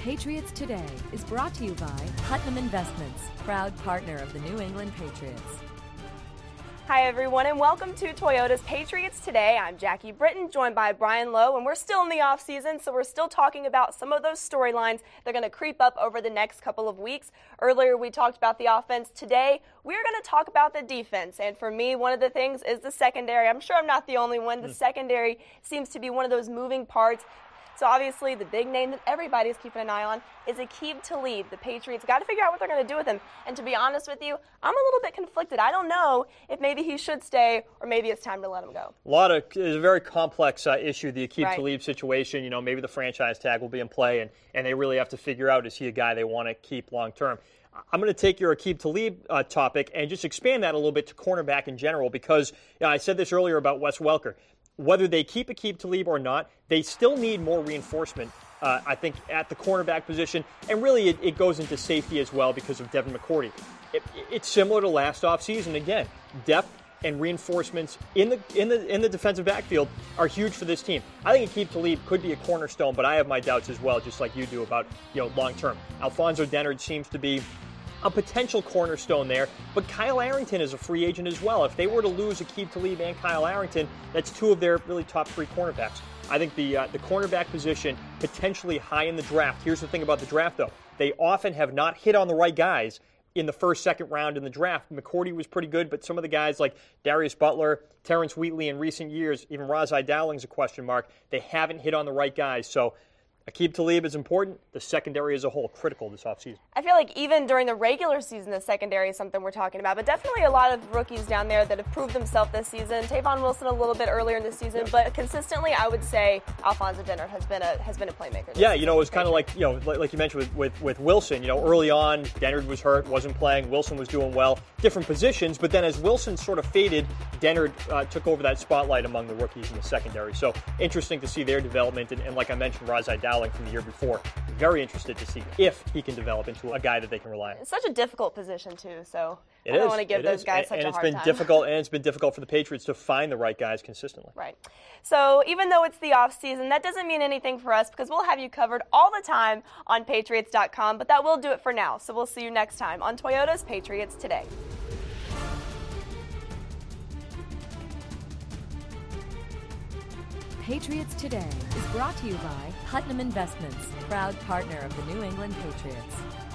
Patriots Today is brought to you by Putnam Investments, proud partner of the New England Patriots. Hi everyone, and welcome to Toyota's Patriots Today. I'm Jackie Britton, joined by Brian Lowe, and we're still in the off season, so we're still talking about some of those storylines that are going to creep up over the next couple of weeks. Earlier we talked about the offense. Today we're going to talk about the defense, and for me, one of the things is the secondary. I'm sure I'm not the only one. The secondary seems to be one of those moving parts. So obviously the big name that everybody's keeping an eye on is Aqib Talib. The Patriots got to figure out what they're going to do with him. And to be honest with you, I'm a little bit conflicted. I don't know if maybe he should stay or maybe it's time to let him go. It's a very complex issue, the Aqib Talib situation. You know, maybe the franchise tag will be in play, and they really have to figure out, is he a guy they want to keep long term? I'm going to take your Aqib Talib topic and just expand that a little bit to cornerback in general, because I said this earlier about Wes Welker. Whether they keep Aqib Talib or not, they still need more reinforcement, I think, at the cornerback position. And really, it goes into safety as well because of Devin McCourty. It's similar to last offseason. Again, depth and reinforcements in the defensive backfield are huge for this team. I think Aqib Talib could be a cornerstone, but I have my doubts as well, just like you do, about long term. Alfonso Dennard seems to be a potential cornerstone there, but Kyle Arrington is a free agent as well. If they were to lose Aqib Talib and Kyle Arrington, that's two of their really top three cornerbacks. I think the cornerback position potentially high in the draft. Here's the thing about the draft, though. They often have not hit on the right guys in the first, second round in the draft. McCourty was pretty good, but some of the guys like Darius Butler, Terrence Wheatley in recent years, even Razai Dowling's a question mark. They haven't hit on the right guys, so Aqib Talib is important. The secondary as a whole, critical this offseason. I feel like even during the regular season, the secondary is something we're talking about. But definitely a lot of rookies down there that have proved themselves this season. Tavon Wilson a little bit earlier in the season, but consistently, I would say Alfonso Dennard has been a playmaker. Yeah, it was kind of like like you mentioned with Wilson. Early on, Dennard was hurt, wasn't playing. Wilson was doing well, different positions. But then as Wilson sort of faded, Dennard took over that spotlight among the rookies in the secondary. So interesting to see their development. And like I mentioned, Razai Dowling from the year before. Very interested to see if he can develop into a guy that they can rely on. It's such a difficult position, too, so I don't want to give those guys such a hard time. It's been difficult for the Patriots to find the right guys consistently. Right. So even though it's the offseason, that doesn't mean anything for us because we'll have you covered all the time on Patriots.com, but that will do it for now. So we'll see you next time on Toyota's Patriots Today. Patriots Today is brought to you by Putnam Investments, proud partner of the New England Patriots.